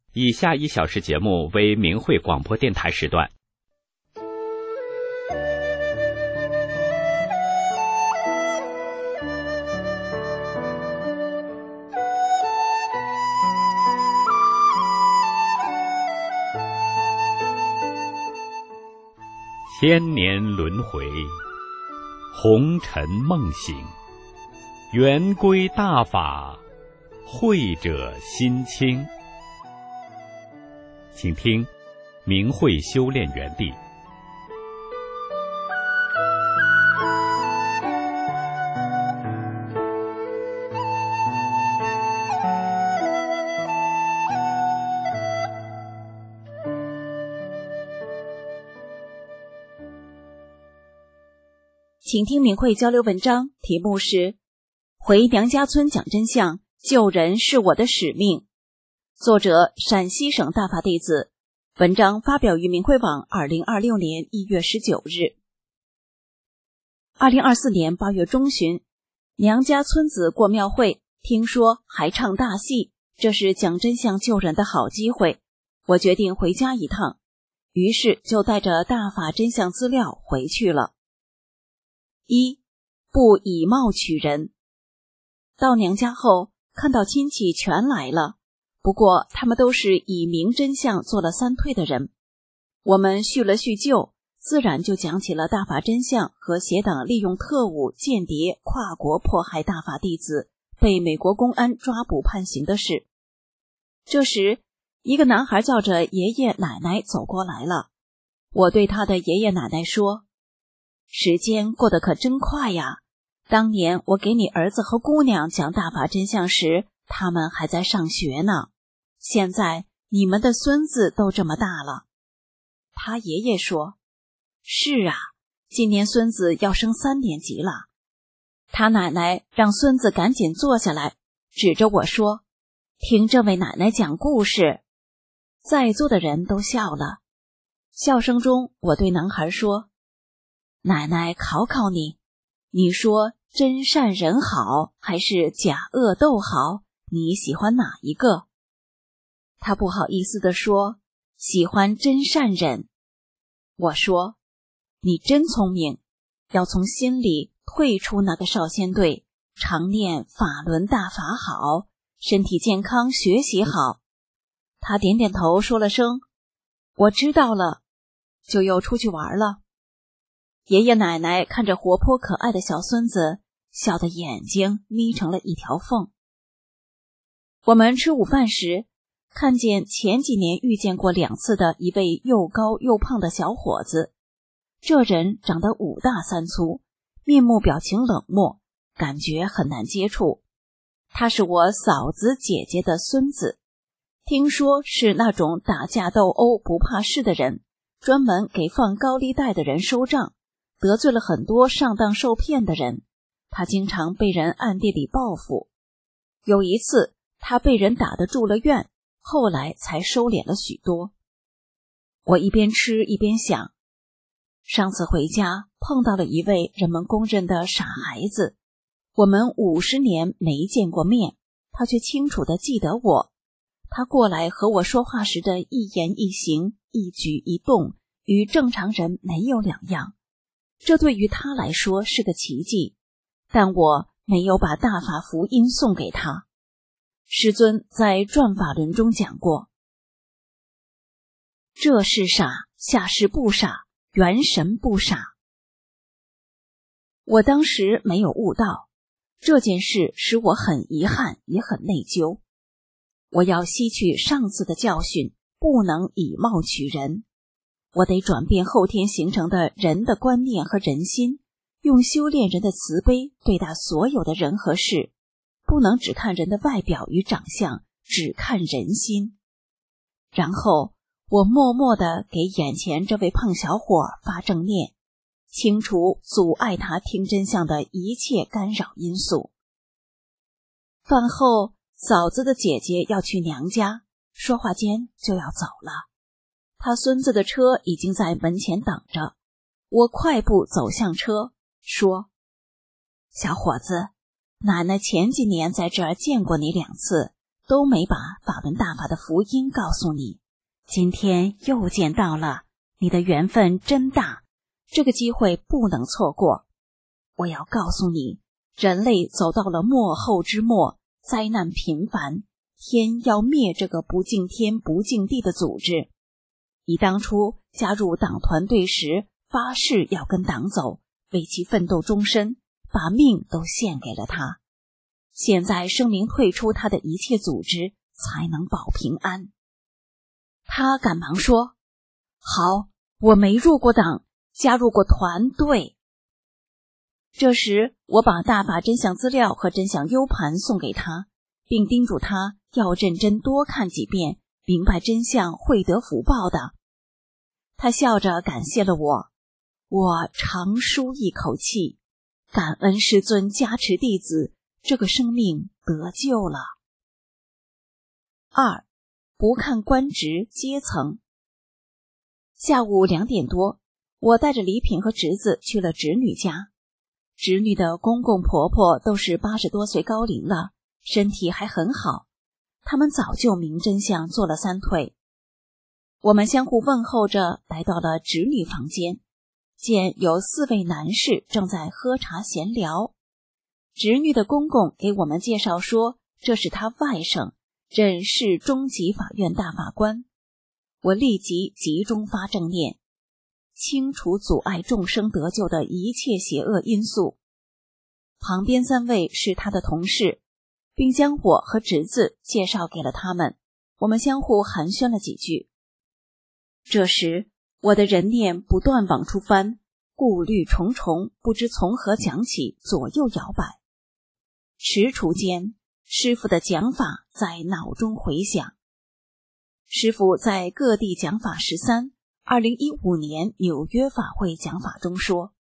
以下1小时节目为明慧广播电台时段。千年轮回，红尘梦醒，圆归大法，慧者心清。请听明慧修炼园地。 请听明慧交流文章，题目是回娘家村讲真相，救人是我的使命。作者陕西省大法弟子，文章发表于明慧网2026年1月19日。2024年8月中旬，娘家村子过庙会，听说还唱大戏，这是讲真相救人的好机会，我决定回家一趟，于是就带着大法真相资料回去了。1. 不以貌取人。到娘家后，看到亲戚全来了，不过他们都是以明真相做了3退的人。我们叙了叙旧，自然就讲起了大法真相和邪党利用特务间谍跨国迫害大法弟子，被美国公安抓捕判刑的事。这时，一个男孩叫着爷爷奶奶走过来了。我对他的爷爷奶奶说，时间过得可真快呀！当年我给你儿子和姑娘讲大法真相时，他们还在上学呢。现在你们的孙子都这么大了。他爷爷说，是啊，今年孙子要升3年级了。他奶奶让孙子赶紧坐下来，指着我说，听这位奶奶讲故事。在座的人都笑了。笑声中，我对男孩说，奶奶考考你，你说真善人好还是假恶斗好，你喜欢哪一个？他不好意思地说，喜欢真善忍。我说，你真聪明，要从心里退出那个少先队，常念法轮大法好，身体健康，学习好。他点点头说了声，我知道了，就又出去玩了。爷爷奶奶看着活泼可爱的小孙子，笑得眼睛眯成了一条缝。我们吃午饭时，看见前几年遇见过2次的一位又高又胖的小伙子。这人长得5大3粗，面目表情冷漠，感觉很难接触。他是我嫂子姐姐的孙子，听说是那种打架斗殴不怕事的人，专门给放高利贷的人收账，得罪了很多上当受骗的人，他经常被人暗地里报复。有一次，他被人打得住了院，后来才收敛了许多。我一边吃一边想，上次回家碰到了一位人们公认的傻孩子，我们50年没见过面，他却清楚地记得我。他过来和我说话时的一言一行、一举一动，与正常人没有两样。这对于他来说是个奇迹，但我没有把大法福音送给他。师尊在转法轮中讲过，这是傻，下世不傻，元神不傻。我当时没有悟到，这件事使我很遗憾，也很内疚。我要吸取上次的教训，不能以貌取人。我得转变后天形成的人的观念和人心，用修炼人的慈悲对待所有的人和事，不能只看人的外表与长相，只看人心。然后我默默地给眼前这位胖小伙发正念，清除阻碍他听真相的一切干扰因素。饭后，嫂子的姐姐要去娘家，说话间就要走了。他孙子的车已经在门前等着，我快步走向车，说：小伙子，奶奶前几年在这儿见过你2次， 都没把法轮大法的福音告诉你。今天又见到了，你的缘分真大，这个机会不能错过。我要告诉你，人类走到了末后之末，灾难频繁，天要灭这个不敬天不敬地的组织。你当初加入党团队时发誓要跟党走，为其奋斗终身，把命都献给了他。现在声明退出他的一切组织，才能保平安。他赶忙说，好，我没入过党，加入过团队。这时我把大法真相资料和真相 U 盘送给他，并叮嘱他要认真多看几遍，明白真相会得福报的。他笑着感谢了我，我长舒一口气，感恩师尊加持弟子，这个生命得救了。2. 不看官职阶层。下午2点多，我带着礼品和侄子去了侄女家。侄女的公公婆婆都是80多岁高龄了，身体还很好，他们早就明真相做了3退。我们相互问候着来到了侄女房间，见有4位男士正在喝茶闲聊。侄女的公公给我们介绍说，这是他外甥，任市中级法院大法官。我立即集中发正念，清除阻碍众生得救的一切邪恶因素。旁边3位是他的同事，并将我和侄子介绍给了他们，我们相互寒暄了几句。这时我的人念不断往出翻，顾虑重重，不知从何讲起，左右摇摆。踟蹰间，师父的讲法在脑中回响。师父在各地讲法13 2015年纽约法会讲法中说，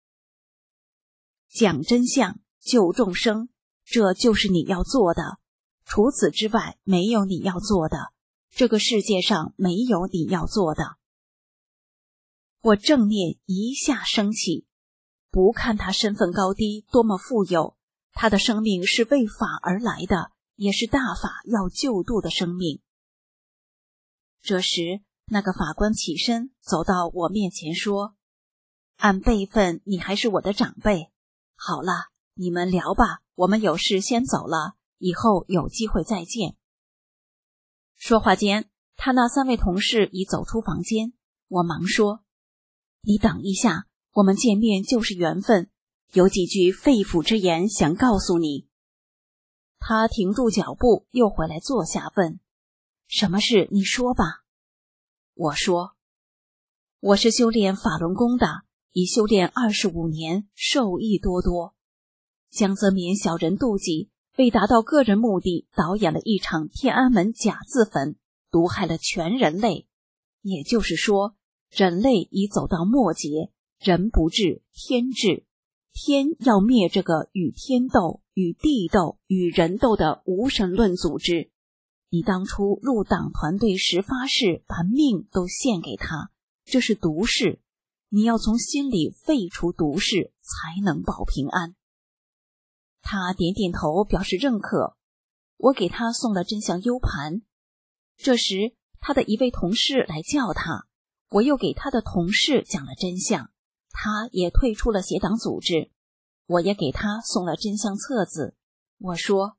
讲真相，救众生，这就是你要做的，除此之外没有你要做的，这个世界上没有你要做的。我正念一下升起，不看他身份高低，多么富有，他的生命是为法而来的，也是大法要救度的生命。这时那个法官起身走到我面前说，按辈分你还是我的长辈，好了，你们聊吧，我们有事先走了，以后有机会再见。说话间，他那3位同事已走出房间，我忙说，你等一下，我们见面就是缘分，有几句肺腑之言想告诉你。他停住脚步，又回来坐下问，什么事你说吧。我说，我是修炼法轮功的，已修炼25年，受益多多。江泽民小人妒忌，为达到个人目的，导演了一场天安门假自焚，毒害了全人类。也就是说，人类已走到末节，人不治天治，天要灭这个与天斗、与地斗、与人斗的无神论组织。你当初入党团队时发誓把命都献给他，这是毒誓，你要从心里废除毒誓，才能保平安。他点点头表示认可，我给他送了真相 U 盘。这时他的一位同事来叫他，我又给他的同事讲了真相，他也退出了邪党组织。我也给他送了真相册子，我说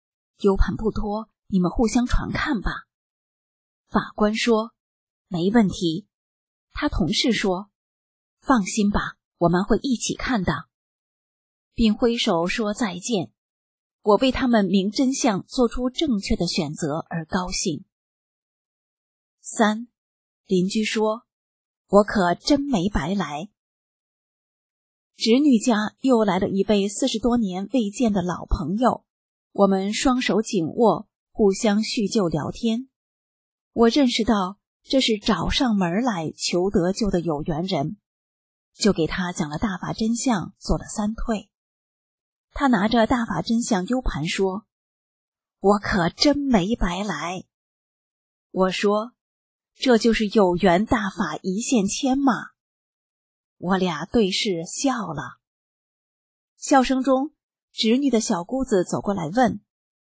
U 盘不多，你们互相传看吧。法官说没问题。他同事说放心吧，我们会一起看的，并挥手说再见。我为他们明真相做出正确的选择而高兴。3. 邻居说，我可真没白来。侄女家又来了一位40多年未见的老朋友，我们双手紧握，互相叙旧聊天。我认识到这是找上门来求得救的有缘人，就给他讲了大法真相，做了3退。他拿着大法真相 U 盘说，我可真没白来。我说，这就是有缘大法一线牵嘛。我俩对视笑了。笑声中，侄女的小姑子走过来问，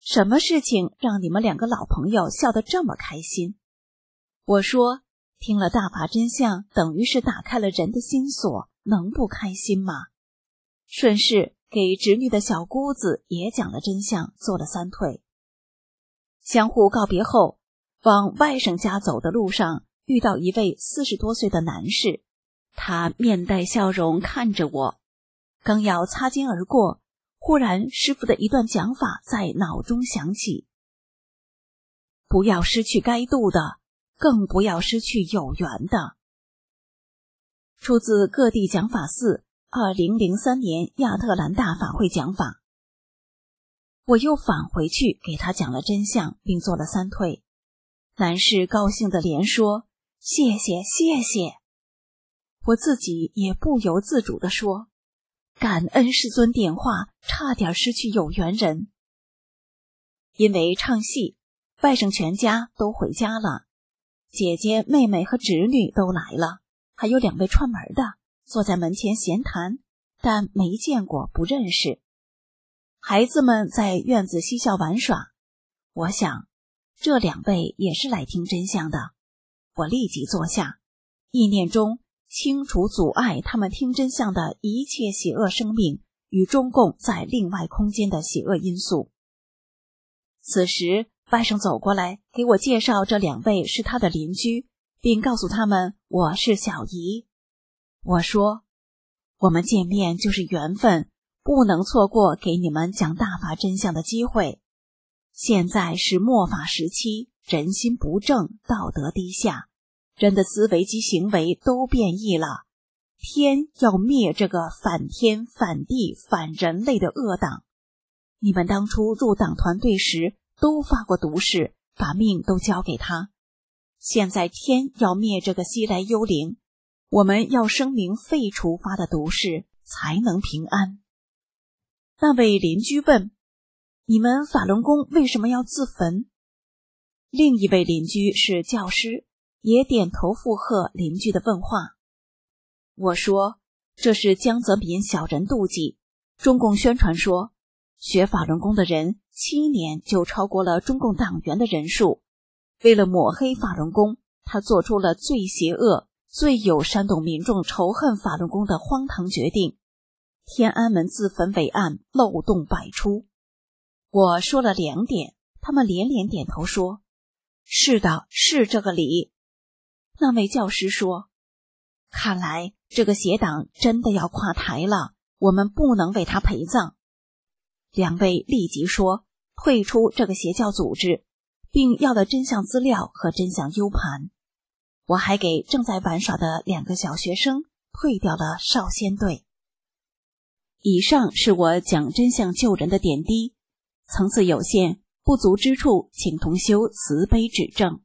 什么事情让你们两个老朋友笑得这么开心？我说，听了大法真相，等于是打开了人的心锁，能不开心吗？顺势给侄女的小姑子也讲了真相，做了3退。相互告别后，往外甥家走的路上，遇到一位40多岁的男士，他面带笑容看着我，刚要擦肩而过，忽然师父的一段讲法在脑中响起：不要失去该度的，更不要失去有缘的。出自各地讲法寺2003年亚特兰大法会讲法。我又返回去给他讲了真相，并做了3退。男士高兴地连说：谢谢谢谢。我自己也不由自主地说：感恩师尊点化，差点失去有缘人。因为唱戏，外甥全家都回家了，姐姐妹妹和侄女都来了，还有2位串门的坐在门前闲谈，但没见过不认识。孩子们在院子嬉笑玩耍，我想这2位也是来听真相的。我立即坐下，意念中清除阻碍他们听真相的一切邪恶生命与中共在另外空间的邪恶因素。此时外甥走过来给我介绍这2位是他的邻居，并告诉他们我是小姨。我说，我们见面就是缘分，不能错过给你们讲大法真相的机会。现在是末法时期，人心不正，道德低下，人的思维及行为都变异了。天要灭这个反天、反地、反人类的恶党。你们当初入党团队时都发过毒誓，把命都交给他。现在天要灭这个西来幽灵，我们要声明废除发的毒誓，才能平安。那位邻居问：你们法轮功为什么要自焚？另一位邻居是教师，也点头附和邻居的问话。我说，这是江泽民小人妒忌。中共宣传说，学法轮功的人7年就超过了中共党员的人数。为了抹黑法轮功，他做出了最邪恶、最有煽动民众仇恨法轮功的荒唐决定。天安门自焚伟案漏洞百出。我说了2点，他们连连点头说：是的，是这个理。那位教师说：看来这个邪党真的要垮台了，我们不能为他陪葬。2位立即说退出这个邪教组织，并要了真相资料和真相 U 盘。我还给正在玩耍的2个小学生退掉了少先队。以上是我讲真相救人的点滴，层次有限，不足之处请同修慈悲指正。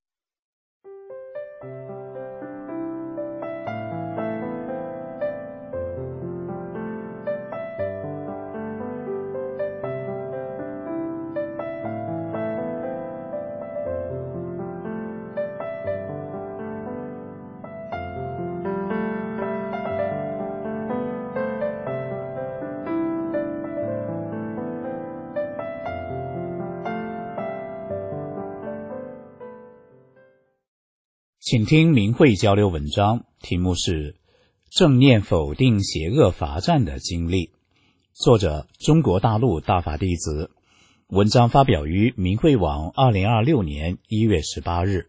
请听明慧交流文章，题目是正念否定邪恶罚站的经历，作者中国大陆大法弟子，文章发表于明慧网2026年1月18日。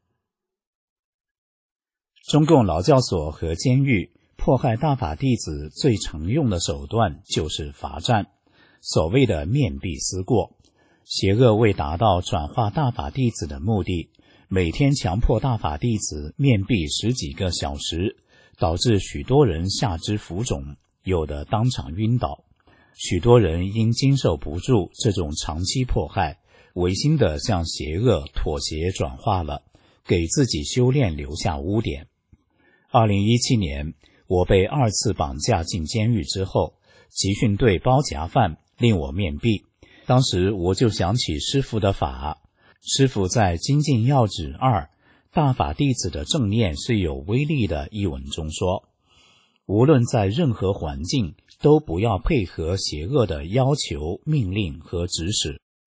中共劳教所和监狱迫害大法弟子最常用的手段就是罚站，所谓的面壁思过。邪恶为达到转化大法弟子的目的，每天强迫大法弟子面壁10几个小时，导致许多人下肢浮肿，有的当场晕倒。许多人因经受不住这种长期迫害，违心地向邪恶妥协转化了，给自己修炼留下污点。2017年，我被2次绑架进监狱之后，集训队包夹犯令我面壁，当时我就想起师父的法。师父在《精进要旨2大法弟子的正念是有威力的一文中说，无论在任何环境，都不要配合邪恶的要求、命令和指使。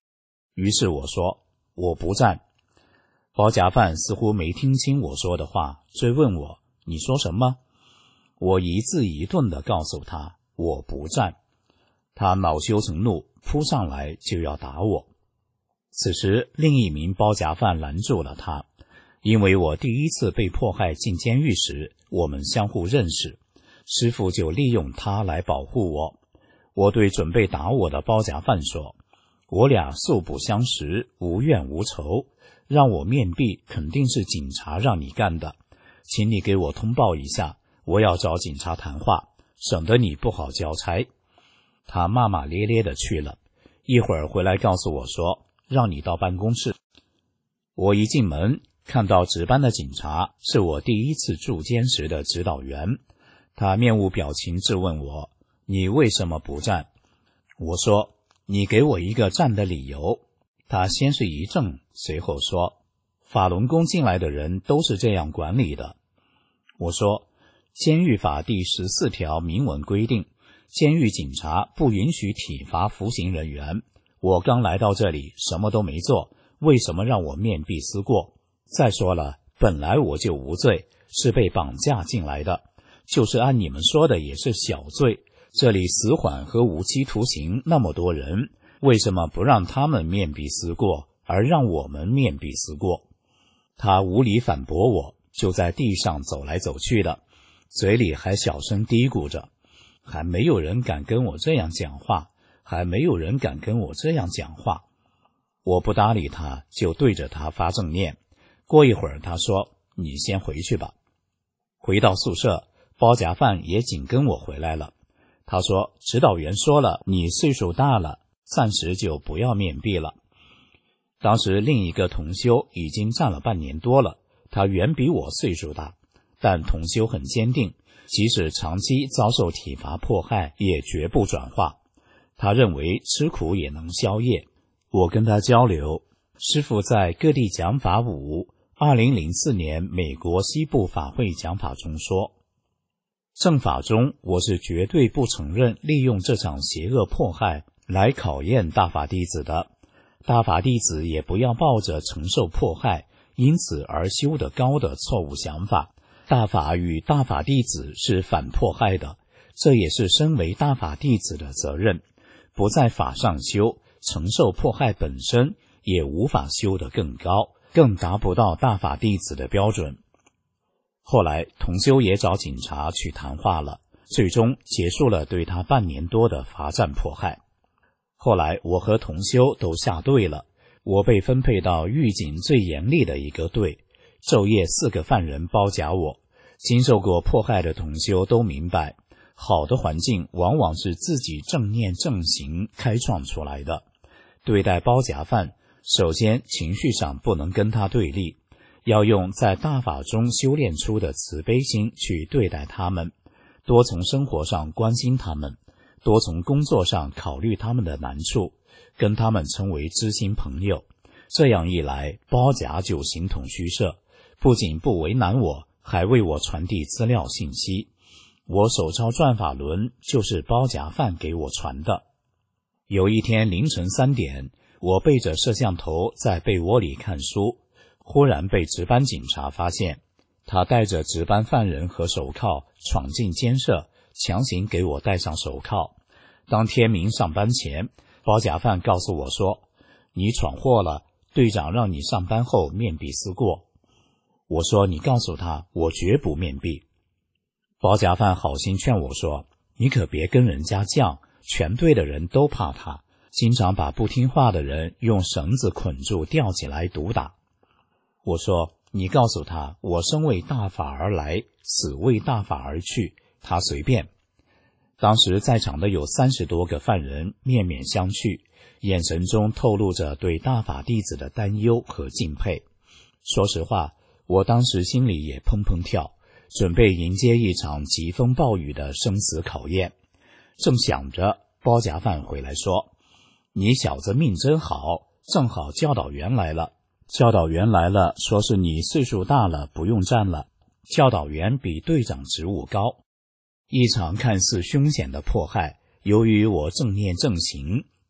于是我说我不战。包夹犯似乎没听清我说的话，追问我你说什么？我一字一顿地告诉他我不战。他恼羞成怒，扑上来就要打我。此时另一名包夹犯拦住了他，因为我第一次被迫害进监狱时，我们相互认识，师父就利用他来保护我。我对准备打我的包夹犯说，我俩素不相识，无怨无仇，让我面壁肯定是警察让你干的，请你给我通报一下，我要找警察谈话，省得你不好交差。他骂骂咧咧地去了，一会儿回来告诉我说让你到办公室。我一进门看到值班的警察是我第一次驻监时的指导员，他面无表情质问我，你为什么不战？我说你给我一个战的理由。他先是一怔，随后说法轮功进来的人都是这样管理的。我说监狱法第14条明文规定，监狱警察不允许体罚服刑人员，我刚来到这里什么都没做，为什么让我面壁思过？再说了，本来我就无罪，是被绑架进来的，就是按你们说的也是小罪，这里死缓和无期徒刑那么多人，为什么不让他们面壁思过，而让我们面壁思过？他无理反驳我，就在地上走来走去的，嘴里还小声嘀咕着，还没有人敢跟我这样讲话，还没有人敢跟我这样讲话。我不搭理他，就对着他发正念。过一会儿他说你先回去吧。回到宿舍，包夹犯也紧跟我回来了。他说指导员说了，你岁数大了，暂时就不要面壁了。当时另一个同修已经站了半年多了，他远比我岁数大，但同修很坚定，即使长期遭受体罚迫害也绝不转化。他认为吃苦也能消业。我跟他交流，师父在各地讲法5 2004年美国西部法会讲法中说，正法中我是绝对不承认利用这场邪恶迫害来考验大法弟子的，大法弟子也不要抱着承受迫害因此而修得高的错误想法。大法与大法弟子是反迫害的，这也是身为大法弟子的责任。不在法上修，承受迫害本身也无法修得更高，更达不到大法弟子的标准。后来同修也找警察去谈话了，最终结束了对他半年多的罚站迫害。后来我和同修都下队了，我被分配到狱警最严厉的一个队，昼夜4个犯人包夹我。经受过迫害的同修都明白，好的环境往往是自己正念正行开创出来的。对待包夹犯，首先情绪上不能跟他对立，要用在大法中修炼出的慈悲心去对待他们，多从生活上关心他们，多从工作上考虑他们的难处，跟他们成为知心朋友。这样一来，包夹就形同虚设，不仅不为难我，还为我传递资料信息。我手抄转法轮就是包夹犯给我传的。有一天凌晨3点，我背着摄像头在被窝里看书，忽然被值班警察发现，他带着值班犯人和手铐闯进监舍，强行给我戴上手铐。当天明上班前，包夹犯告诉我说，你闯祸了，队长让你上班后面壁思过。我说你告诉他，我绝不面壁。包夹犯好心劝我说，你可别跟人家犟，全队的人都怕他，经常把不听话的人用绳子捆住吊起来毒打。我说你告诉他，我生为大法而来，死为大法而去，他随便。当时在场的有30多个犯人面面相觑，眼神中透露着对大法弟子的担忧和敬佩。说实话，我当时心里也砰砰跳，准备迎接一场疾风暴雨的生死考验。正想着，包夹犯回来说，你小子命真好，正好教导员来了。教导员来了，说是你岁数大了，不用站了。教导员比队长职务高。一场看似凶险的迫害，由于我正念正行，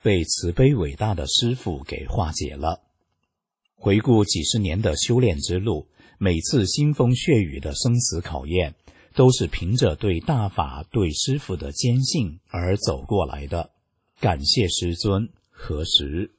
被慈悲伟大的师父给化解了。回顾几十年的修炼之路，每次腥风血雨的生死考验，都是凭着对大法、对师父的坚信而走过来的。感谢师尊，何时？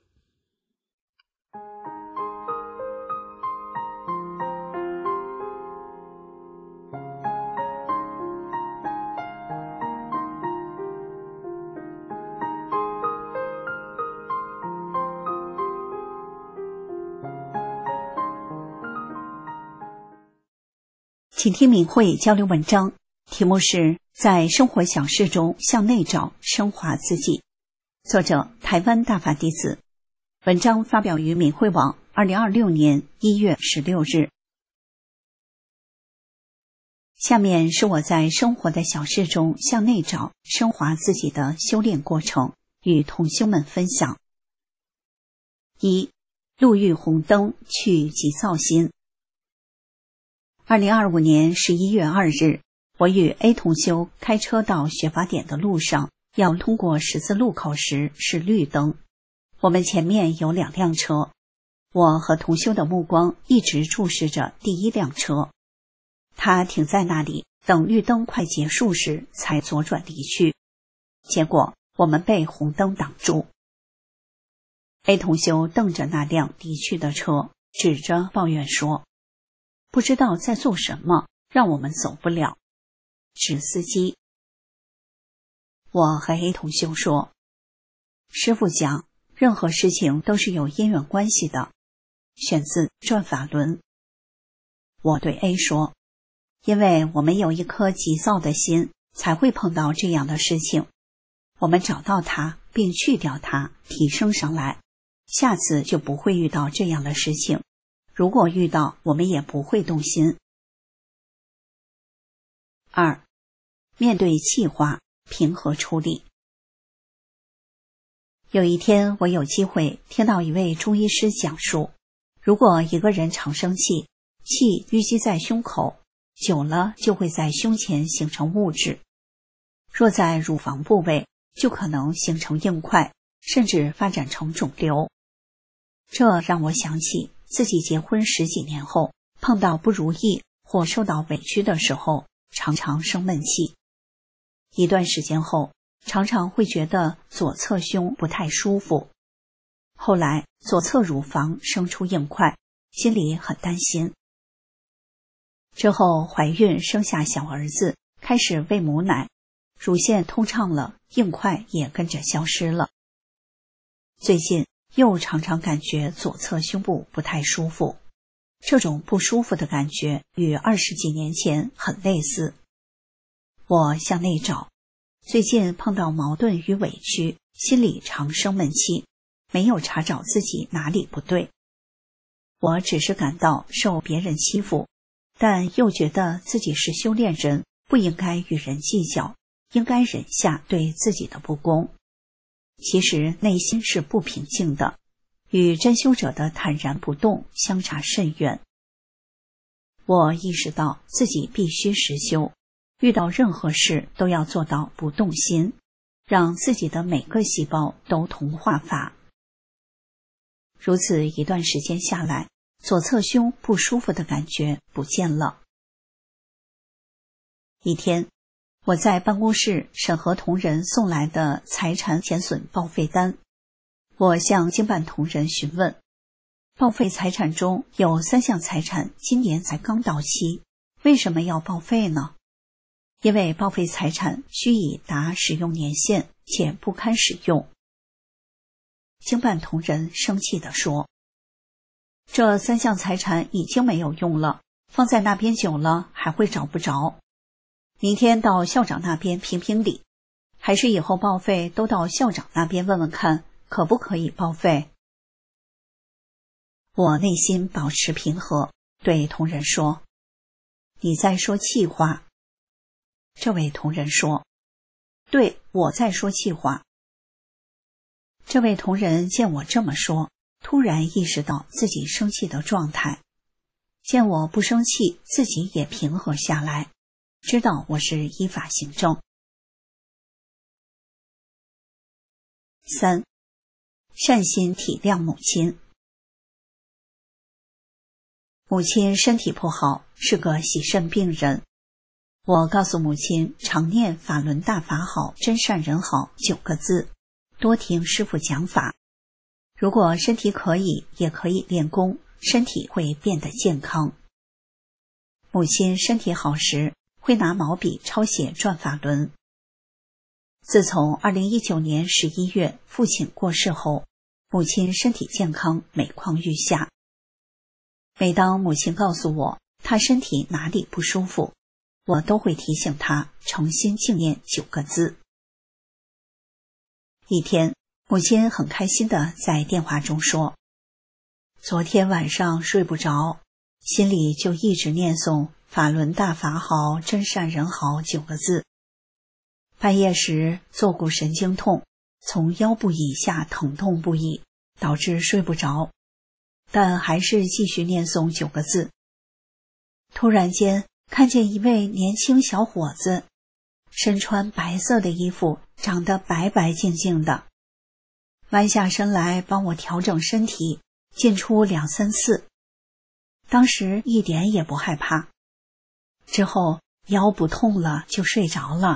请听明慧交流文章，题目是在生活小事中向内找，升华自己。作者台湾大法弟子。文章发表于明慧网2026年1月16日。下面是我在生活的小事中向内找，升华自己的修炼过程，与同修们分享。1. 路遇红灯，去急躁心。2025年11月2日，我与 A 同修开车到学法点的路上，要通过十字路口时是绿灯。我们前面有2辆车，我和同修的目光一直注视着第1辆车。他停在那里，等绿灯快结束时才左转离去。结果我们被红灯挡住。A 同修瞪着那辆离去的车，指着抱怨说：“不知道在做什么，让我们走不了。”指司机。我和 A 同修说：“师父讲，任何事情都是有因缘关系的。”选自《转法轮》。我对 A 说：“因为我们有一颗急躁的心，才会碰到这样的事情。我们找到它，并去掉它，提升上来，下次就不会遇到这样的事情。如果遇到，我们也不会动心。” 2. 面对气话，平和处理。有一天，我有机会听到一位中医师讲述，如果一个人常生气，气淤积在胸口，久了就会在胸前形成物质。若在乳房部位，就可能形成硬块，甚至发展成肿瘤。这让我想起自己结婚10几年后，碰到不如意或受到委屈的时候，常常生闷气。一段时间后，常常会觉得左侧胸不太舒服。后来左侧乳房生出硬块，心里很担心。之后怀孕生下小儿子，开始喂母奶，乳腺通畅了，硬块也跟着消失了。最近又常常感觉左侧胸部不太舒服，这种不舒服的感觉与20几年前很类似。我向内找，最近碰到矛盾与委屈，心里常生闷气，没有查找自己哪里不对。我只是感到受别人欺负，但又觉得自己是修炼人，不应该与人计较，应该忍下对自己的不公。其实内心是不平静的，与真修者的坦然不动相差甚远。我意识到自己必须实修，遇到任何事都要做到不动心，让自己的每个细胞都同化法。如此一段时间下来，左侧胸不舒服的感觉不见了。一天，我在办公室审核同仁送来的财产减损报废单，我向经办同仁询问，报废财产中有3项财产今年才刚到期，为什么要报废呢？因为报废财产须已达使用年限且不堪使用。经办同仁生气地说：“这3项财产已经没有用了，放在那边久了还会找不着。明天到校长那边评评理，还是以后报废都到校长那边问问看，可不可以报废？”我内心保持平和，对同仁说：“你在说气话。”这位同仁说：“对，我在说气话。”这位同仁见我这么说，突然意识到自己生气的状态，见我不生气，自己也平和下来，知道我是依法行政。3. 善心体谅母亲。母亲身体不好，是个洗肾病人。我告诉母亲常念法轮大法好，真善人好9个字，多听师父讲法。如果身体可以，也可以练功，身体会变得健康。母亲身体好时，会拿毛笔抄写转法轮。自从2019年11月父亲过世后，母亲身体健康，每况愈下。每当母亲告诉我她身体哪里不舒服，我都会提醒她诚心敬念9个字。一天，母亲很开心地在电话中说，昨天晚上睡不着，心里就一直念诵法轮大法好，真善人好9个字。半夜时坐骨神经痛，从腰部以下疼痛不已，导致睡不着，但还是继续念诵9个字。突然间看见一位年轻小伙子，身穿白色的衣服，长得白白净净的，弯下身来帮我调整身体，进出2、3次。当时一点也不害怕，之后腰不痛了就睡着了。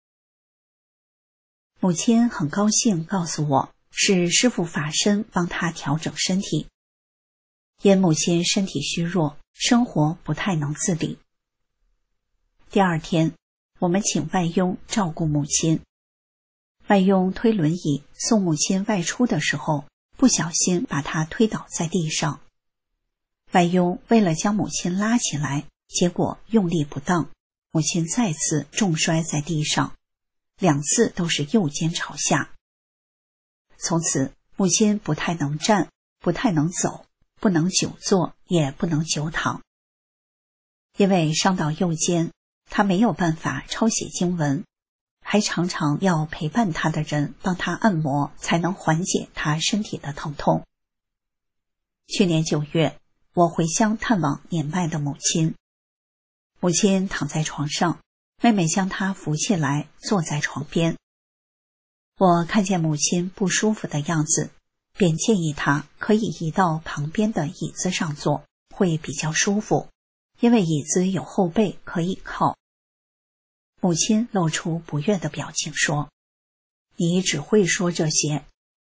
母亲很高兴告诉我，是师父法身帮她调整身体。因母亲身体虚弱，生活不太能自理。第二天，我们请外佣照顾母亲。外佣推轮椅送母亲外出的时候，不小心把她推倒在地上。外佣为了将母亲拉起来，结果用力不当，母亲再次重摔在地上，2次都是右肩朝下。从此，母亲不太能站，不太能走，不能久坐，也不能久躺。因为伤到右肩，她没有办法抄写经文，还常常要陪伴她的人帮她按摩，才能缓解她身体的疼痛。去年9月，我回乡探望年迈的母亲。母亲躺在床上，妹妹将她扶起来，坐在床边。我看见母亲不舒服的样子，便建议她可以移到旁边的椅子上坐，会比较舒服，因为椅子有后背可以靠。母亲露出不悦的表情说，你只会说这些。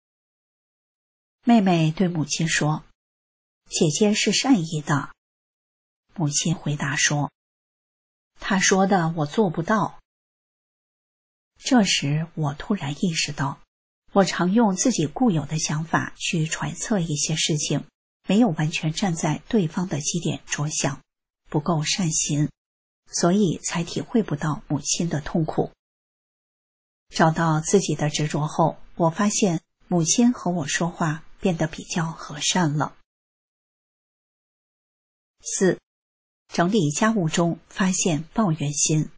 妹妹对母亲说，姐姐是善意的。母亲回答说，她说的我做不到。这时我突然意识到，我常用自己固有的想法去揣测一些事情，没有完全站在对方的基点着想，不够善心，所以才体会不到母亲的痛苦。找到自己的执着后，我发现母亲和我说话变得比较和善了。4. 整理家务中发现抱怨心。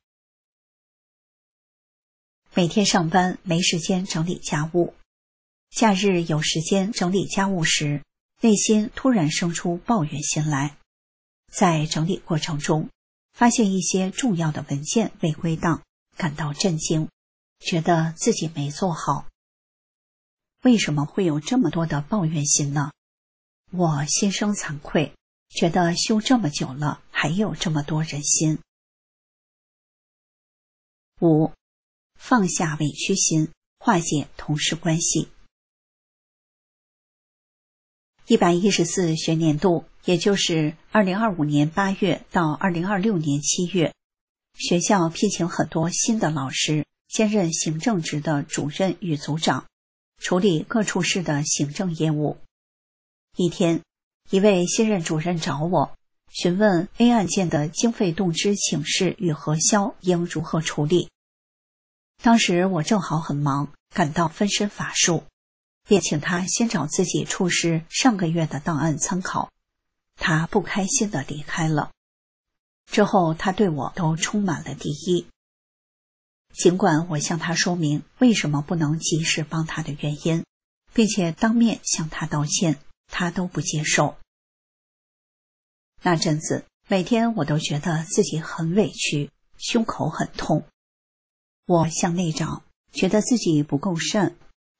每天上班没时间整理家务，假日有时间整理家务时，内心突然生出抱怨心来。在整理过程中，发现一些重要的文件未归档，感到震惊，觉得自己没做好。为什么会有这么多的抱怨心呢？我心生惭愧，觉得修这么久了，还有这么多人心。5. 放下委屈心，化解同事关系。114学年度，也就是2025年8月到2026年7月，学校聘请很多新的老师兼任行政职的主任与组长，处理各处室的行政业务。一天，一位新任主任找我，询问 A 案件的经费动支请示与核销应如何处理。当时我正好很忙，感到分身乏术，便请他先找自己处室上个月的档案参考。他不开心地离开了。之后他对我都充满了敌意。尽管我向他说明为什么不能及时帮他的原因，并且当面向他道歉，他都不接受。那阵子，每天我都觉得自己很委屈，胸口很痛。我向内找，觉得自己不够善，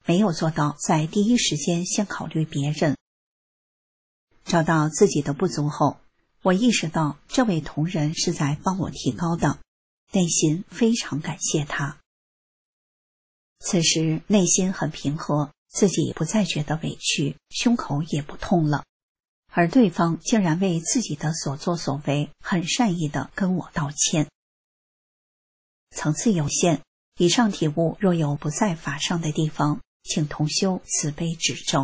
没有做到在第一时间先考虑别人。找到自己的不足后，我意识到这位同仁是在帮我提高的，内心非常感谢他。此时内心很平和，自己不再觉得委屈，胸口也不痛了，而对方竟然为自己的所作所为很善意地跟我道歉。层次有限，以上体悟若有不在法上的地方，请同修慈悲指正。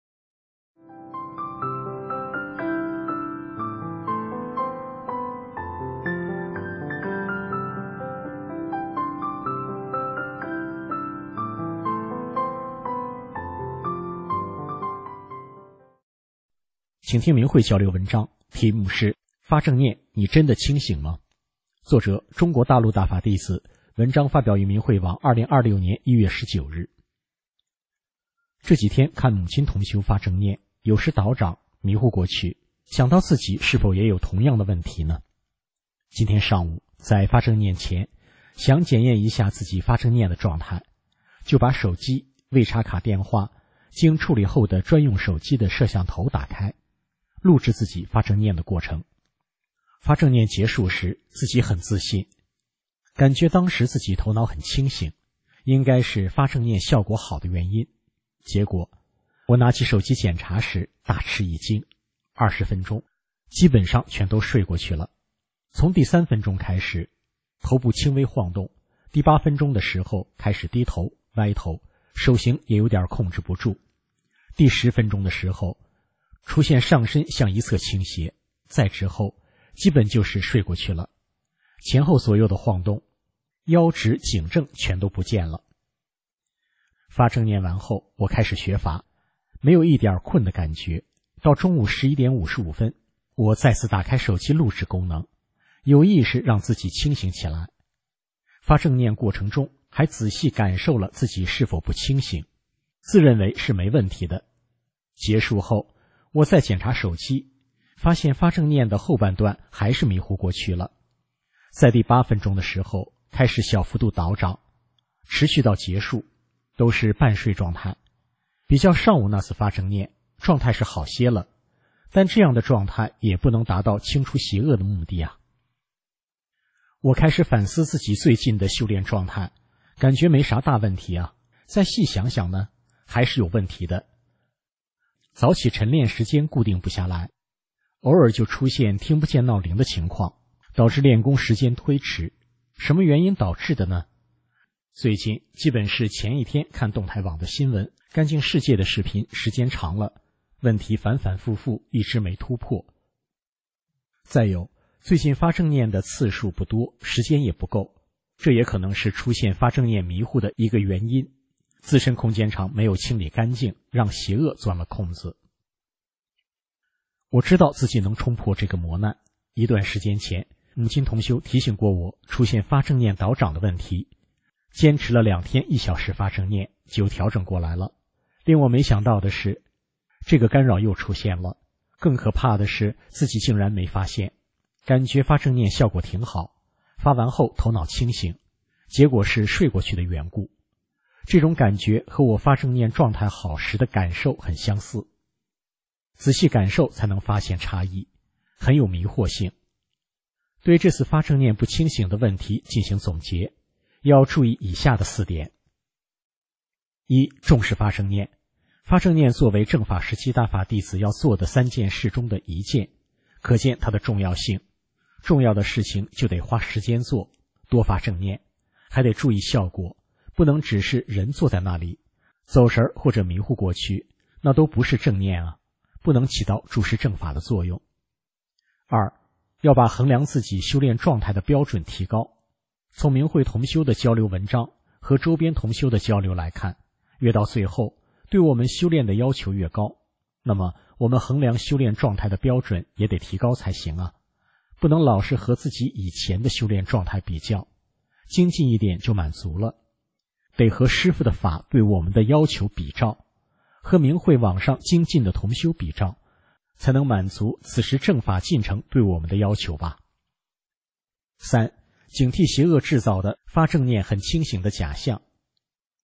请听明慧交流文章，题目是发正念，你真的清醒吗？作者中国大陆大法弟子，文章发表于明慧网2026年1月19日。这几天看母亲同修发正念，有时倒掌迷糊过去，想到自己是否也有同样的问题呢？今天上午在发正念前，想检验一下自己发正念的状态，就把手机、未插卡电话、经处理后的专用手机的摄像头打开，录制自己发正念的过程。发正念结束时，自己很自信，感觉当时自己头脑很清醒，应该是发正念效果好的原因。结果我拿起手机检查时大吃一惊，20分钟基本上全都睡过去了。从第3分钟开始，头部轻微晃动，第8分钟的时候开始低头歪头，手型也有点控制不住。第10分钟的时候出现上身向一侧倾斜，再之后基本就是睡过去了，前后左右的晃动，腰直颈正全都不见了。发正念完后，我开始学法，没有一点困的感觉。到中午11点55分，我再次打开手机录制功能，有意识让自己清醒起来。发正念过程中还仔细感受了自己是否不清醒，自认为是没问题的。结束后，我再检查手机，发现发正念的后半段还是迷糊过去了。在第8分钟的时候开始小幅度倒掌，持续到结束都是半睡状态。比较上午那次发正念，状态是好些了，但这样的状态也不能达到清除邪恶的目的啊。我开始反思自己最近的修炼状态，感觉没啥大问题啊，再细想想呢，还是有问题的。早起晨练时间固定不下来，偶尔就出现听不见闹铃的情况，导致练功时间推迟。什么原因导致的呢？最近基本是前一天看动态网的新闻，干净世界的视频时间长了，问题反反复复，一直没突破。再有，最近发正念的次数不多，时间也不够，这也可能是出现发正念迷糊的一个原因。自身空间场没有清理干净，让邪恶钻了空子。我知道自己能冲破这个磨难。一段时间前，母亲同修提醒过我出现发正念倒掌的问题，坚持了2天1小时发正念就调整过来了。令我没想到的是，这个干扰又出现了。更可怕的是，自己竟然没发现，感觉发正念效果挺好，发完后头脑清醒，结果是睡过去的缘故。这种感觉和我发正念状态好时的感受很相似，仔细感受才能发现差异，很有迷惑性。对这次发正念不清醒的问题进行总结，要注意以下的4点。1. 重视发正念。发正念作为正法时期大法弟子要做的3件事中的1件，可见它的重要性。重要的事情就得花时间做，多发正念，还得注意效果，不能只是人坐在那里走神或者迷糊过去，那都不是正念啊，不能起到注视正法的作用。2. 要把衡量自己修炼状态的标准提高。从明慧同修的交流文章和周边同修的交流来看，越到最后对我们修炼的要求越高，那么我们衡量修炼状态的标准也得提高才行啊，不能老是和自己以前的修炼状态比较，精进一点就满足了，得和师父的法对我们的要求比照，和明慧网上精进的同修比照，才能满足此时正法进程对我们的要求吧。3. 警惕邪恶制造的发正念很清醒的假象。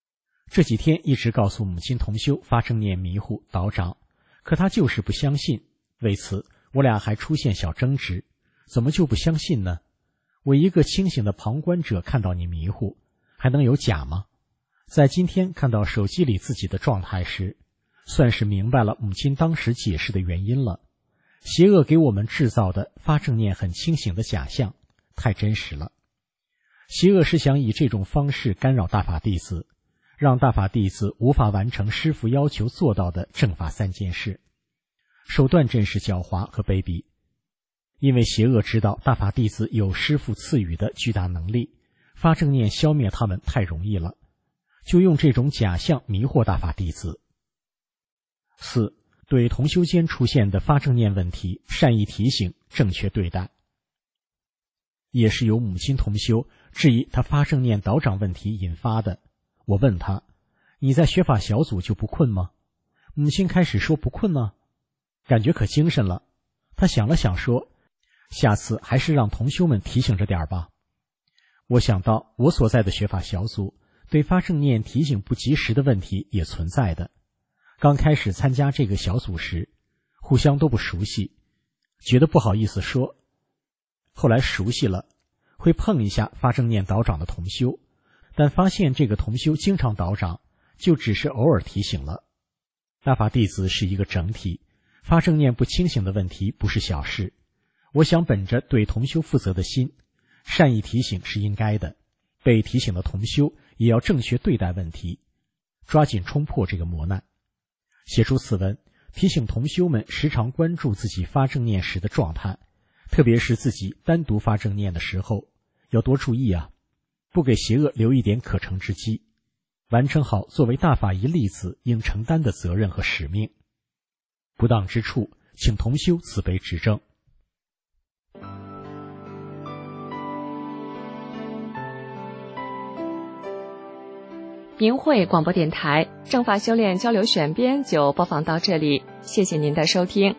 这几天一直告诉母亲同修发正念迷糊倒掌，可他就是不相信。为此我俩还出现小争执，怎么就不相信呢？我一个清醒的旁观者看到你迷糊，还能有假吗？在今天看到手机里自己的状态时，算是明白了母亲当时解释的原因了。邪恶给我们制造的发正念很清醒的假象，太真实了。邪恶是想以这种方式干扰大法弟子，让大法弟子无法完成师父要求做到的正法3件事，手段真是狡猾和卑鄙。因为邪恶知道大法弟子有师父赐予的巨大能力，发正念消灭他们太容易了，就用这种假象迷惑大法弟子。4. 对同修间出现的发正念问题善意提醒，正确对待。也是由母亲同修质疑他发正念倒掌问题引发的。我问他，你在学法小组就不困吗？母亲开始说不困啊，感觉可精神了。他想了想说，下次还是让同修们提醒着点吧。我想到我所在的学法小组对发正念提醒不及时的问题也存在的。刚开始参加这个小组时，互相都不熟悉，觉得不好意思说。后来熟悉了，会碰一下发正念倒掌的同修，但发现这个同修经常倒掌，就只是偶尔提醒了。大法弟子是一个整体，发正念不清醒的问题不是小事。我想本着对同修负责的心，善意提醒是应该的，被提醒的同修也要正确对待问题，抓紧冲破这个磨难。写出此文，提醒同修们时常关注自己发正念时的状态，特别是自己单独发正念的时候，要多注意啊，不给邪恶留一点可乘之机，完成好作为大法一粒子应承担的责任和使命。不当之处，请同修慈悲指正。 明慧广播电台正法修炼交流选编就播放到这里，谢谢您的收听。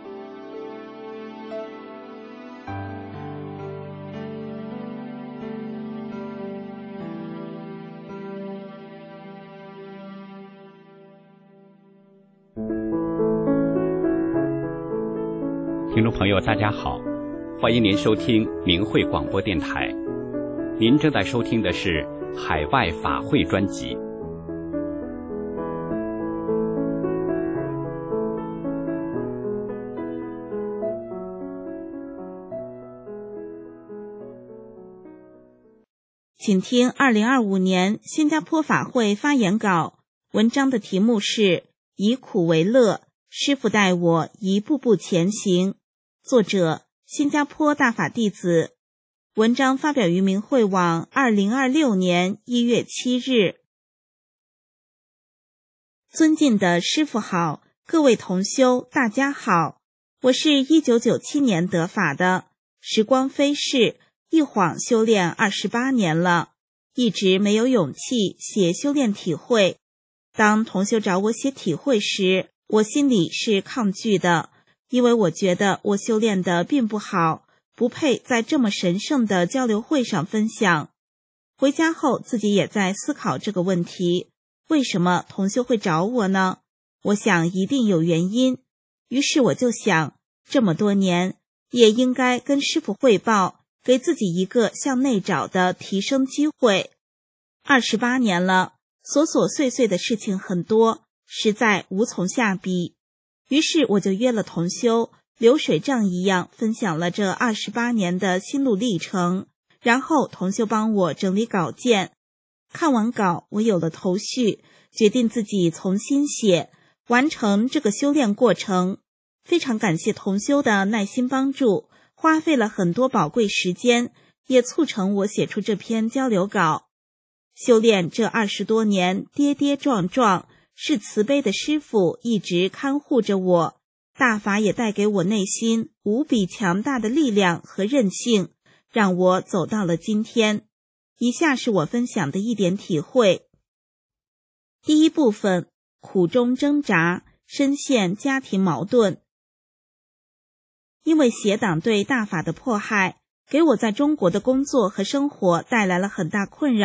听众朋友大家好，欢迎您收听明慧广播电台。您正在收听的是海外法会专辑。 请听2025年新加坡法会发言稿，文章的题目是以苦为乐，师父带我一步步前行，作者新加坡大法弟子。文章发表于明慧网2026年1月7日。尊敬的师父好，各位同修大家好，我是1997年得法的，时光飞逝，一晃修炼28年了，一直没有勇气写修炼体会。当同修找我写体会时，我心里是抗拒的，因为我觉得我修炼的并不好，不配在这么神圣的交流会上分享。回家后自己也在思考这个问题，为什么同修会找我呢？我想一定有原因，于是我就想，这么多年也应该跟师父汇报，给自己一个向内找的提升机会。28年了，琐琐碎碎的事情很多，实在无从下笔。于是我就约了同修，流水账一样分享了这28年的心路历程，然后同修帮我整理稿件。看完稿，我有了头绪，决定自己重新写，完成这个修炼过程。非常感谢同修的耐心帮助，花费了很多宝贵时间，也促成我写出这篇交流稿。修炼这20多年，跌跌撞撞，是慈悲的师父一直看护着我，大法也带给我内心无比强大的力量和韧性，让我走到了今天。以下是我分享的一点体会。第一部分，苦中挣扎，深陷家庭矛盾。因为邪党对大法的迫害，给我在中国的工作和生活带来了很大困扰，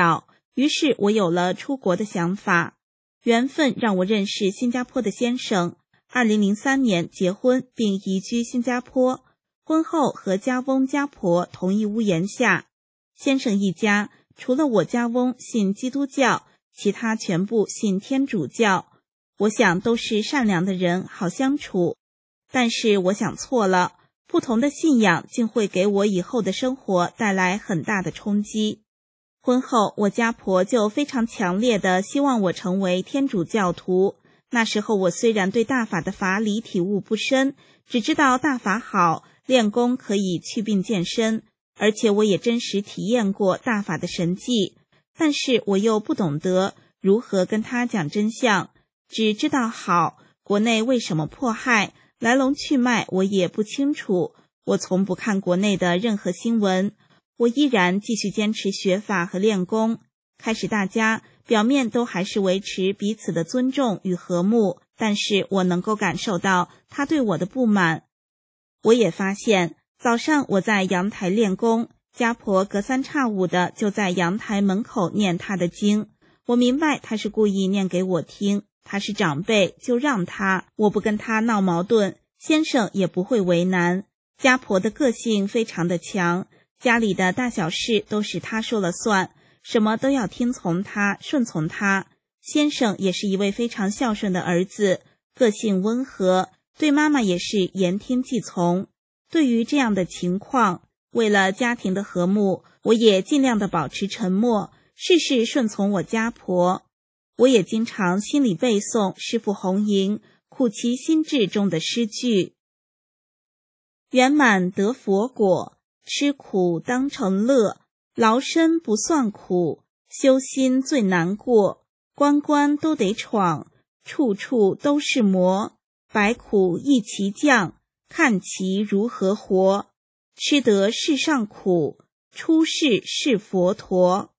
于是我有了出国的想法。缘分让我认识新加坡的先生，2003年结婚并移居新加坡，婚后和家翁家婆同一屋檐下。先生一家除了我家翁信基督教，其他全部信天主教。我想都是善良的人，好相处。但是我想错了，不同的信仰竟会给我以后的生活带来很大的冲击。婚后，我家婆就非常强烈地希望我成为天主教徒。那时候我虽然对大法的法理体悟不深，只知道大法好，练功可以祛病健身，而且我也真实体验过大法的神迹，但是我又不懂得如何跟他讲真相，只知道好，国内为什么迫害，来龙去脉我也不清楚。我从不看国内的任何新闻，我依然继续坚持学法和练功。开始大家表面都还是维持彼此的尊重与和睦，但是我能够感受到他对我的不满。我也发现早上我在阳台练功，家婆隔三差五的就在阳台门口念他的经。我明白他是故意念给我听，他是长辈就让他，我不跟他闹矛盾，先生也不会为难。家婆的个性非常的强，家里的大小事都是他说了算，什么都要听从他，顺从他。先生也是一位非常孝顺的儿子，个性温和，对妈妈也是言听计从。对于这样的情况，为了家庭的和睦，我也尽量的保持沉默，事事顺从我家婆。我也经常心里背诵师父弘吟苦其心志中的诗句：圆满得佛果，吃苦当成乐，劳身不算苦，修心最难过，关关都得闯，处处都是磨，百苦一齐降，看其如何活，吃得世上苦，出世是佛陀。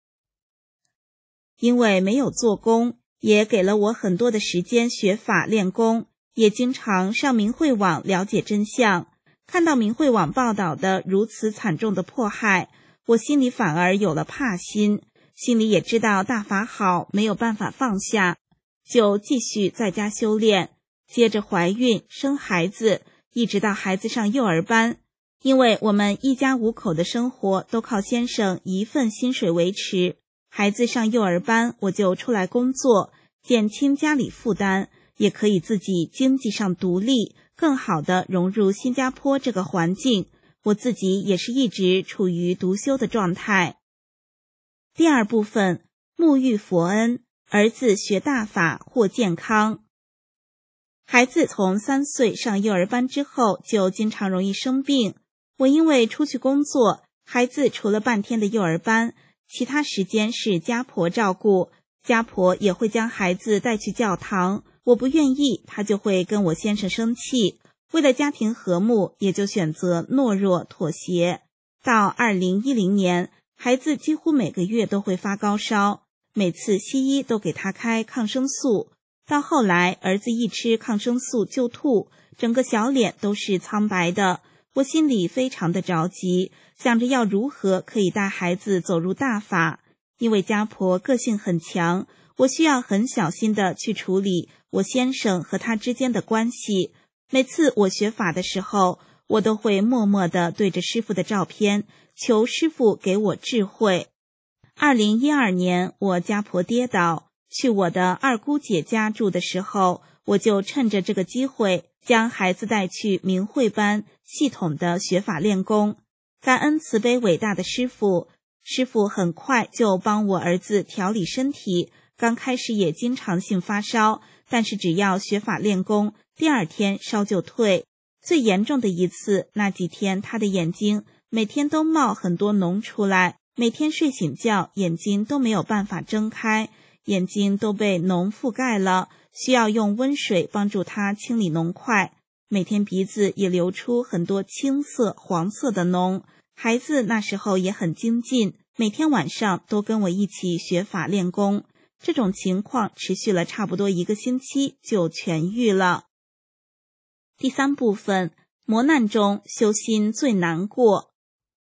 因为没有做工，也给了我很多的时间学法练功，也经常上明慧网了解真相。看到明慧网报道的如此惨重的迫害，我心里反而有了怕心，心里也知道大法好，没有办法放下，就继续在家修炼，接着怀孕生孩子，一直到孩子上幼儿班。因为我们一家五口的生活都靠先生一份薪水维持，孩子上幼儿班我就出来工作，减轻家里负担，也可以自己经济上独立，更好地融入新加坡这个环境。我自己也是一直处于独修的状态。第二部分，沐浴佛恩，儿子学大法获健康。孩子从3岁上幼儿班之后就经常容易生病，我因为出去工作，孩子除了半天的幼儿班，其他时间是家婆照顾，家婆也会将孩子带去教堂，我不愿意，他就会跟我先生生气，为了家庭和睦，也就选择懦弱妥协。到2010年，孩子几乎每个月都会发高烧，每次西医都给他开抗生素，到后来儿子一吃抗生素就吐，整个小脸都是苍白的，我心里非常的着急，想着要如何可以带孩子走入大法。因为家婆个性很强，我需要很小心的去处理我先生和他之间的关系。每次我学法的时候，我都会默默地对着师父的照片，求师父给我智慧。2012年，我家婆跌倒，去我的二姑姐家住的时候，我就趁着这个机会，将孩子带去明慧班，系统的学法练功。感恩慈悲伟大的师父，师父很快就帮我儿子调理身体，刚开始也经常性发烧，但是只要学法练功，第2天烧就退。最严重的一次，那几天他的眼睛每天都冒很多脓出来，每天睡醒觉眼睛都没有办法睁开，眼睛都被脓覆盖了，需要用温水帮助他清理脓块。每天鼻子也流出很多青色、黄色的脓。孩子那时候也很精进，每天晚上都跟我一起学法练功。这种情况持续了差不多1个星期就痊愈了。第3部分，磨难中修心最难过。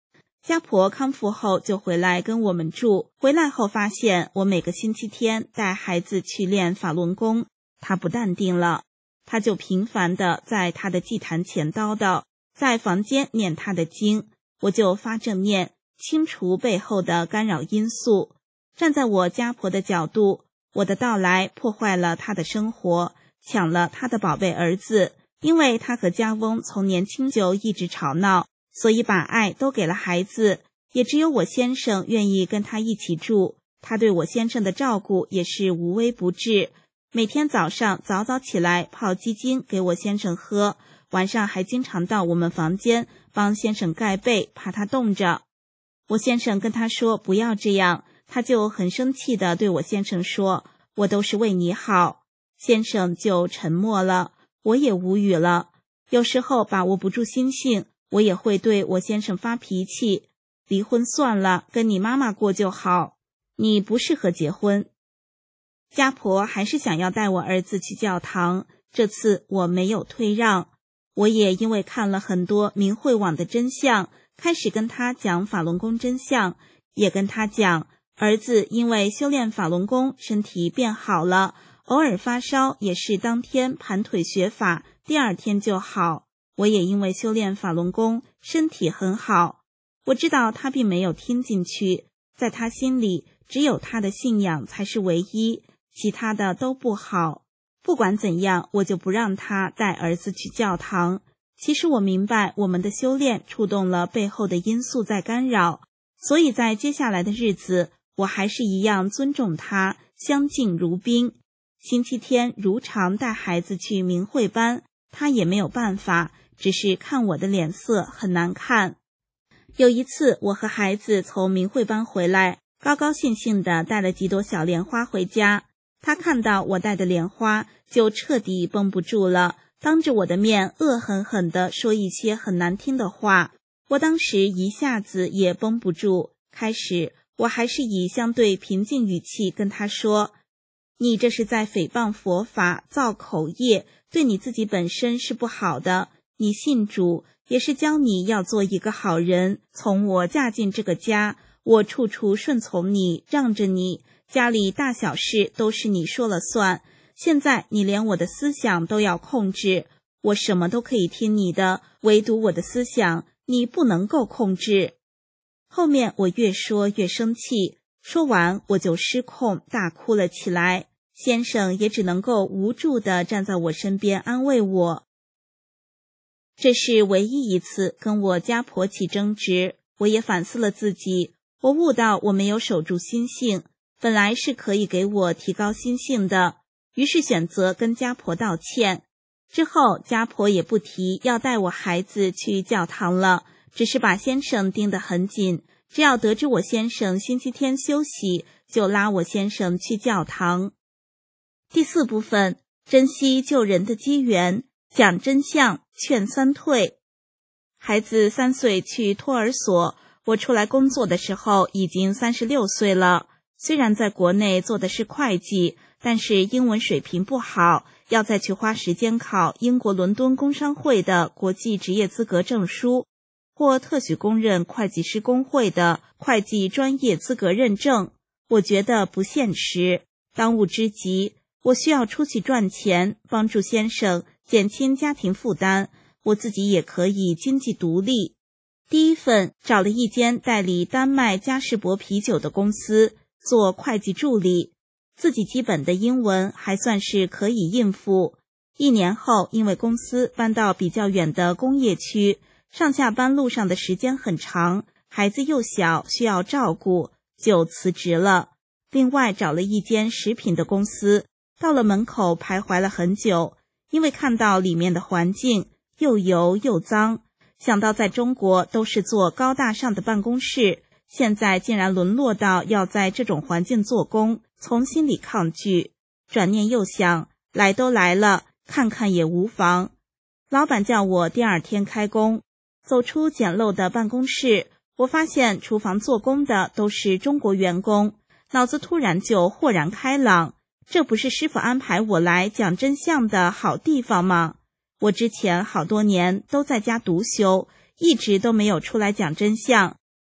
家婆康复后就回来跟我们住，回来后发现我每个星期天带孩子去练法轮功，她不淡定了，她就频繁地在她的祭坛前叨叨，在房间念她的经，我就发正念，清除背后的干扰因素。站在我家婆的角度，我的到来破坏了她的生活，抢了她的宝贝儿子，因为她和家翁从年轻就一直吵闹，所以把爱都给了孩子，也只有我先生愿意跟他一起住。他对我先生的照顾也是无微不至，每天早上早早起来泡鸡精给我先生喝，晚上还经常到我们房间帮先生盖被，怕他冻着。我先生跟他说不要这样，他就很生气地对我先生说，我都是为你好。先生就沉默了，我也无语了。有时候把握不住心性，我也会对我先生发脾气，离婚算了，跟你妈妈过就好，你不适合结婚。家婆还是想要带我儿子去教堂，这次我没有退让。我也因为看了很多明慧网的真相，开始跟他讲法轮功真相，也跟他讲儿子因为修炼法轮功身体变好了，偶尔发烧也是当天盘腿学法，第二天就好。我也因为修炼法轮功身体很好。我知道他并没有听进去，在他心里只有他的信仰才是唯一，其他的都不好。不管怎样，我就不让他带儿子去教堂。其实我明白我们的修炼触动了背后的因素在干扰，所以在接下来的日子，我还是一样尊重他，相敬如宾。星期天如常带孩子去明慧班，他也没有办法，只是看我的脸色很难看。有一次我和孩子从明慧班回来，高高兴兴地带了几朵小莲花回家，他看到我带的莲花就彻底绷不住了，当着我的面恶狠狠地说一些很难听的话。我当时一下子也绷不住，开始我还是以相对平静语气跟他说，你这是在诽谤佛法，造口业，对你自己本身是不好的，你信主也是教你要做一个好人，从我嫁进这个家，我处处顺从你，让着你，家里大小事都是你说了算，现在你连我的思想都要控制，我什么都可以听你的，唯独我的思想你不能够控制。后面我越说越生气，说完我就失控大哭了起来，先生也只能够无助地站在我身边安慰我。这是唯一一次跟我家婆起争执，我也反思了自己，我悟到我没有守住心性，本来是可以给我提高心性的，于是选择跟家婆道歉。之后家婆也不提要带我孩子去教堂了，只是把先生盯得很紧，只要得知我先生星期天休息，就拉我先生去教堂。第4部分，珍惜救人的机缘，讲真相，劝三退。孩子3岁去托儿所，我出来工作的时候已经36岁了。虽然在国内做的是会计，但是英文水平不好，要再去花时间考英国伦敦工商会的国际职业资格证书，或特许公认会计师公会的会计专业资格认证，我觉得不现实。当务之急，我需要出去赚钱，帮助先生减轻家庭负担，我自己也可以经济独立。第一份找了一间代理丹麦嘉士伯啤酒的公司做会计助理，自己基本的英文还算是可以应付。1年后，因为公司搬到比较远的工业区，上下班路上的时间很长，孩子又小，需要照顾，就辞职了。另外找了一间食品的公司，到了门口徘徊了很久，因为看到里面的环境又油又脏，想到在中国都是坐高大上的办公室，现在竟然沦落到要在这种环境做工，从心里抗拒。转念又想，来都来了，看看也无妨。老板叫我第2天开工，走出简陋的办公室，我发现厨房做工的都是中国员工，脑子突然就豁然开朗，这不是师傅安排我来讲真相的好地方吗？我之前好多年都在家独修，一直都没有出来讲真相，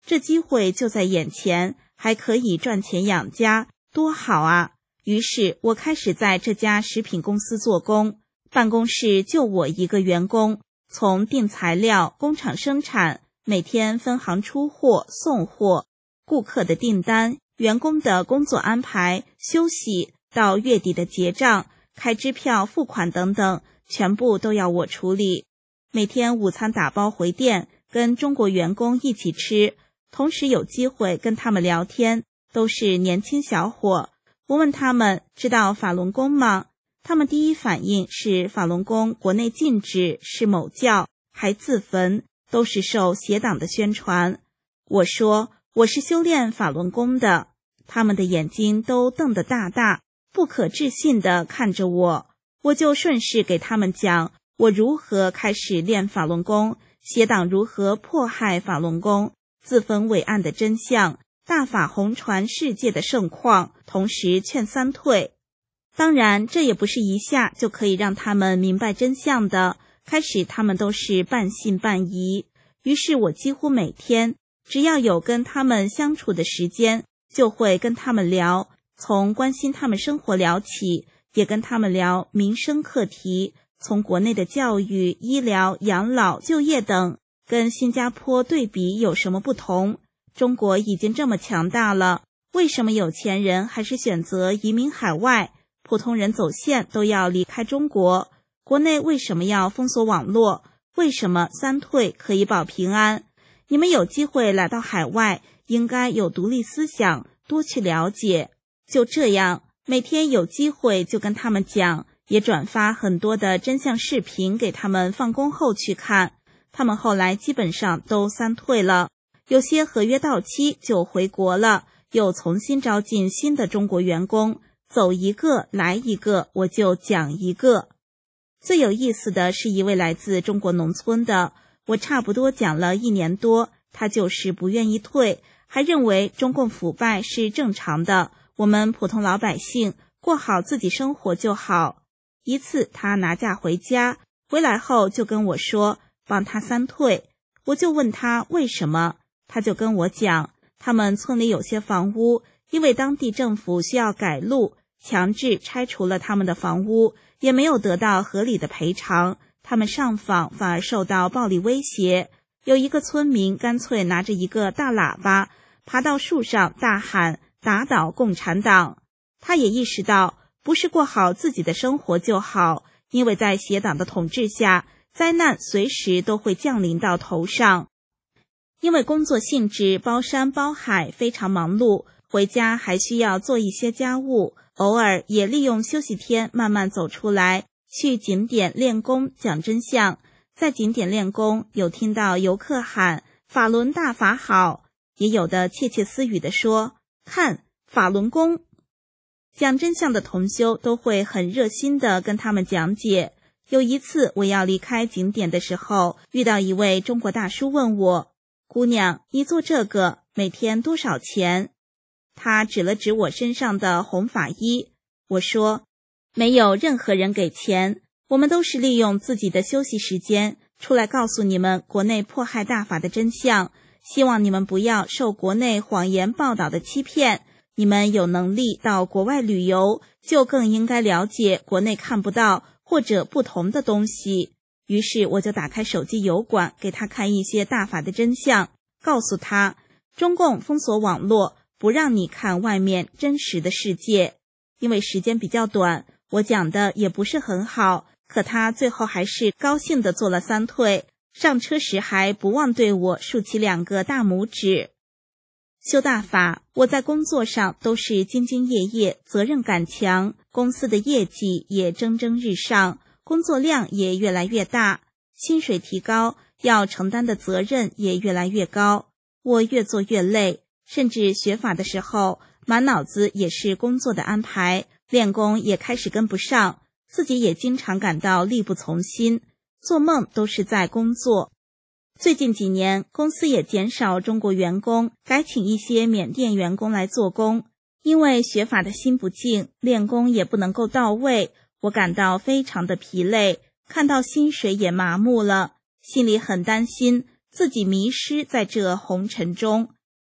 这机会就在眼前，还可以赚钱养家，多好啊！于是我开始在这家食品公司做工，办公室就我一个员工，从订材料、工厂生产，每天分行出货、送货，顾客的订单、员工的工作安排、休息，到月底的结账、开支票、付款等等，全部都要我处理。每天午餐打包回店，跟中国员工一起吃，同时有机会跟他们聊天，都是年轻小伙。我问他们知道法轮功吗？他们第一反应是法轮功国内禁止，是某教，还自焚，都是受邪党的宣传。我说我是修炼法轮功的，他们的眼睛都瞪得大大，不可置信地看着我。我就顺势给他们讲我如何开始练法轮功，邪党如何迫害法轮功，自焚伟岸的真相，大法红传世界的盛况，同时劝三退。当然这也不是一下就可以让他们明白真相的，开始他们都是半信半疑。于是我几乎每天只要有跟他们相处的时间，就会跟他们聊，从关心他们生活聊起，也跟他们聊民生课题，从国内的教育、医疗、养老、就业等，跟新加坡对比有什么不同？中国已经这么强大了，为什么有钱人还是选择移民海外？普通人走线都要离开中国，国内为什么要封锁网络？为什么三退可以保平安？你们有机会来到海外，应该有独立思想，多去了解。就这样，每天有机会就跟他们讲，也转发很多的真相视频给他们放工后去看。他们后来基本上都三退了，有些合约到期就回国了，又重新招进新的中国员工，走一个来一个，我就讲一个。最有意思的是一位来自中国农村的，我差不多讲了1年多，他就是不愿意退，还认为中共腐败是正常的，我们普通老百姓过好自己生活就好。一次他拿假回家，回来后就跟我说帮他三退，我就问他为什么，他就跟我讲，他们村里有些房屋，因为当地政府需要改路，强制拆除了他们的房屋，也没有得到合理的赔偿，他们上访反而受到暴力威胁。有一个村民干脆拿着一个大喇叭，爬到树上大喊打倒共产党。他也意识到，不是过好自己的生活就好，因为在邪党的统治下，灾难随时都会降临到头上。因为工作性质包山包海，非常忙碌，回家还需要做一些家务，偶尔也利用休息天慢慢走出来，去景点练功讲真相。在景点练功，有听到游客喊法轮大法好，也有的窃窃私语地说看法轮功。讲真相的同修都会很热心地跟他们讲解。有一次我要离开景点的时候，遇到一位中国大叔问我，姑娘，你做这个每天多少钱？他指了指我身上的红法衣。我说，没有任何人给钱，我们都是利用自己的休息时间出来告诉你们国内迫害大法的真相，希望你们不要受国内谎言报道的欺骗。你们有能力到国外旅游，就更应该了解国内看不到或者不同的东西。于是我就打开手机油管，给他看一些大法的真相，告诉他，中共封锁网络，不让你看外面真实的世界。因为时间比较短，我讲的也不是很好，可他最后还是高兴地做了三退，上车时还不忘对我竖起2个大拇指。修大法，我在工作上都是兢兢业业，责任感强，公司的业绩也蒸蒸日上，工作量也越来越大，薪水提高，要承担的责任也越来越高。我越做越累，甚至学法的时候，满脑子也是工作的安排，练功也开始跟不上，自己也经常感到力不从心，做梦都是在工作。最近几年，公司也减少中国员工，改请一些缅甸员工来做工。因为学法的心不静，练功也不能够到位，我感到非常的疲累，看到薪水也麻木了，心里很担心自己迷失在这红尘中。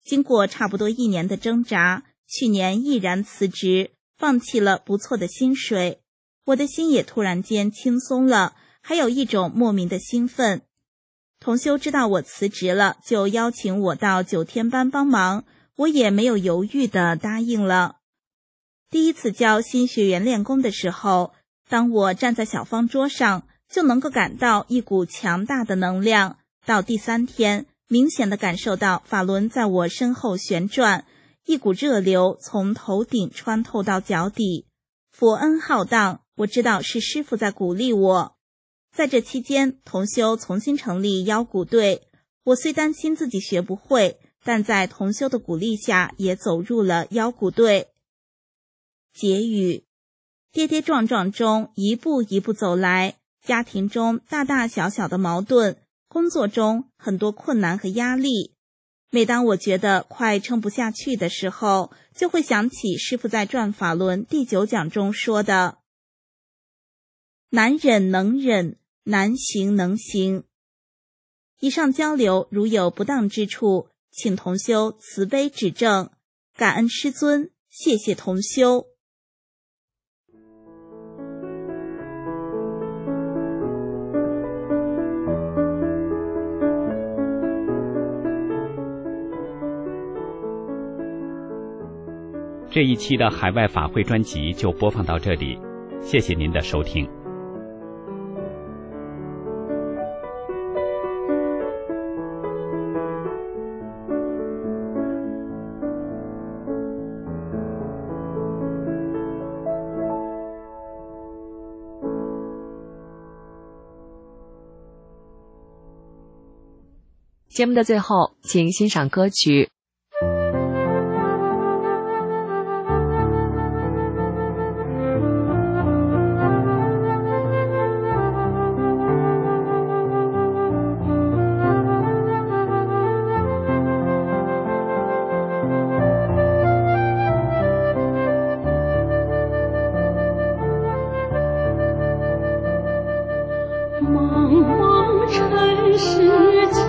经过差不多1年的挣扎，去年毅然辞职，放弃了不错的薪水。我的心也突然间轻松了，还有一种莫名的兴奋。同修知道我辞职了，就邀请我到9天班帮忙，我也没有犹豫地答应了。第一次教新学员练功的时候，当我站在小方桌上，就能够感到一股强大的能量。到第3天，明显地感受到法轮在我身后旋转，一股热流从头顶穿透到脚底，佛恩浩荡，我知道是师父在鼓励我。在这期间，同修重新成立腰鼓队，我虽担心自己学不会，但在同修的鼓励下，也走入了腰鼓队。结语：跌跌撞撞中一步一步走来，家庭中大大小小的矛盾，工作中很多困难和压力。每当我觉得快撑不下去的时候，就会想起师父在《转法轮》第9讲中说的：难忍能忍，难行能行。以上交流如有不当之处，请同修慈悲指正，感恩师尊，谢谢同修。 这一期的海外法会专辑就播放到这里，谢谢您的收听。 节目的最后，请欣赏歌曲。 茫茫尘世间，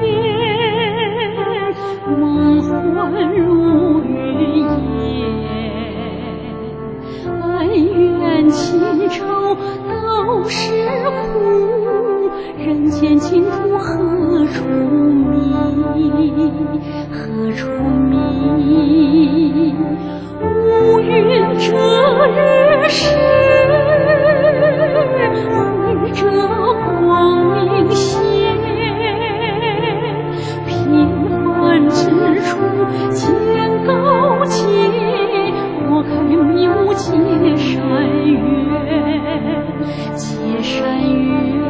梦幻如云烟。恩怨情仇都是苦，人间净土何处觅？何处觅？乌云遮日时，绘着光明线。平凡之处见高洁，拨开迷雾结善缘，结善缘。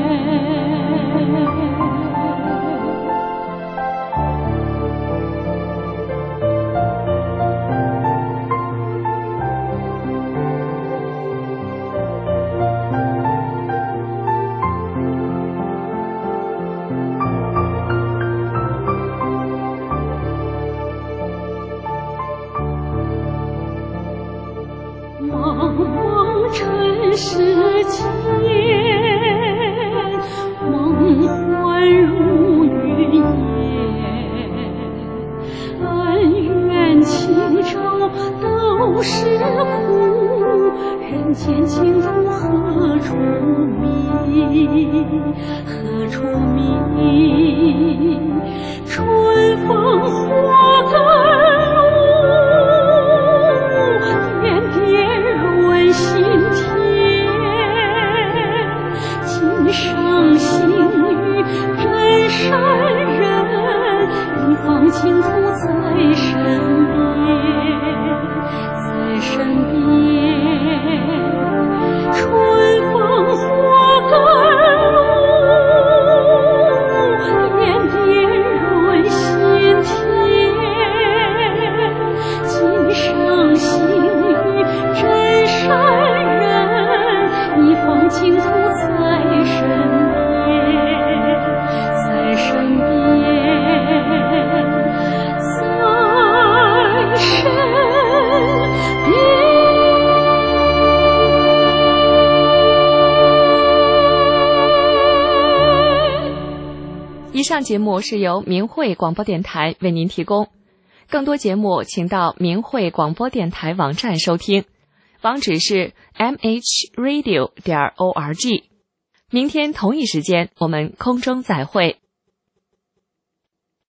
茫茫尘世间，梦幻如云烟。恩怨情仇都是苦，人间净土何处觅？何处觅？春风花甘露，心田，今生幸遇真善人，一方净土在身边，在身边。春风花甘露，点点润心田，今生幸遇真善人，一方净土在身边，在身边。 上节目是由明慧广播电台为您提供，更多节目请到明慧广播电台网站收听，网址是 mhradio.org。明天同一时间我们空中再会。